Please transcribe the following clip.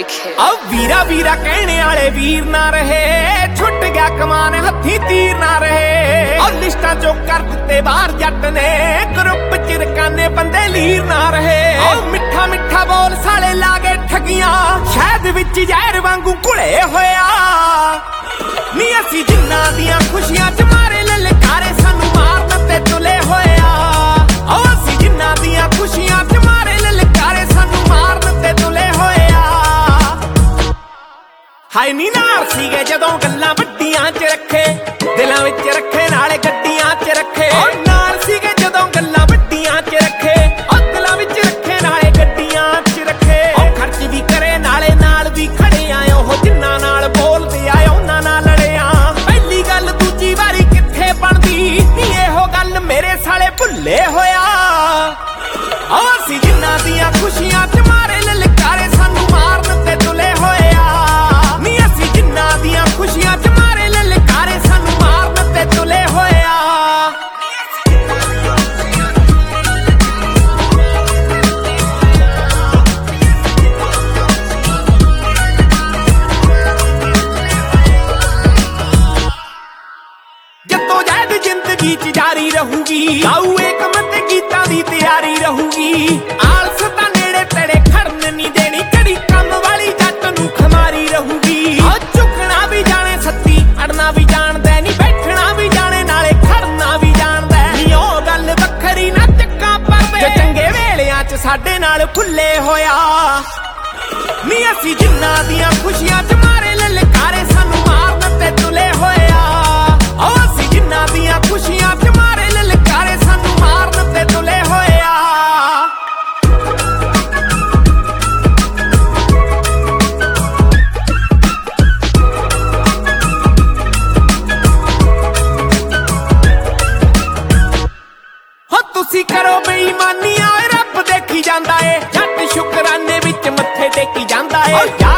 ਵੀਰਾ ਵੀਰਾ कहने वाले वीर ना रहे, छुट गया कमान हथी तीर ना रहे। और लिस्टां चो कर दिते बाहर जट ने, ग्रुप चिरकाने बंदे लीर ना रहे। और मिठा मिठा बोल साले लागे ठगियां, शहद विच जहर वांगू घुले होया। नी असी जिन्ना दियां खुशियां च मारे ललकारे, सानू मारन ते तुले होया। ओ असी जिन्ना दियां खुशियां च मारे ललकारे, सानू मारन ते तुले होया। हाय नी नाल सीगे जदों गल्लां वड्डियां च रखे, दिलां विच रखे नाले गड्डियां च रखे। और नाल सीगे जदों गल्लां वड्डियां च रखे, और दिलां विच रखे नाले गड्डियां च रखे। और खर्च भी करे नाले नाल भी खड़े आए, ओह जिन्ना नाल बोलदे आए उन्हां नाल लड़े आ। पहली गल दूजी वारी कित्थे बनदी, नी इहो गल मेरे साले भुल्ले होया। ओ असीं जिन्ना दियां खुशियां च मारे ललकारे, सानू मारन ते तुले होया। नी असीं जिन्ना दियां खुशियां च मारे ललकारे, सानू मारन ते तुले होया। जद्दोजहद जिंदगी च जारी रहूगी, गाऊ एकम ते गीतां दी तैयारी रहूगी। आलस तां नेड़े तेड़े खड़न नी देनी, कड़ी कम वाली जट नू खमारी रहूगी। झुकना भी जाने सत्ती, अड़ना भी जानदा नी, बैठना भी जाने नाले खड़ना भी जानदा नी। ओ गल वखरी ना चक्का परदे, जे चंगे वेलियां च साडे नाल खुले होया। नी असीं जिन्ना दियां खुशियां च मारे ललकारे, सानू मारन ते तुले होया। ओ असीं जिन्ना दियां खुशियां च मारे ललकारे, सानू मारन ते तुले होया। हो तुसी करो बेईमानियां, रब देखी जांदा ए, जट शुकराने विच मत्थे टेकी जांदा ए।